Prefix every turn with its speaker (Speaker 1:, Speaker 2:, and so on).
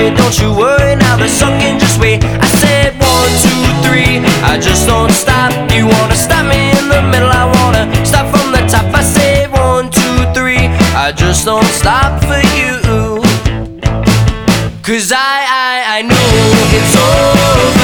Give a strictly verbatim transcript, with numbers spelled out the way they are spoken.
Speaker 1: me, don't you worry, now the song can just wait. I said one, two, three, I just don't stop. You wanna stop me in the middle, I wanna stop from the top. I said one, two, three, I just don't stop for you. Cause I, I, I know it's over.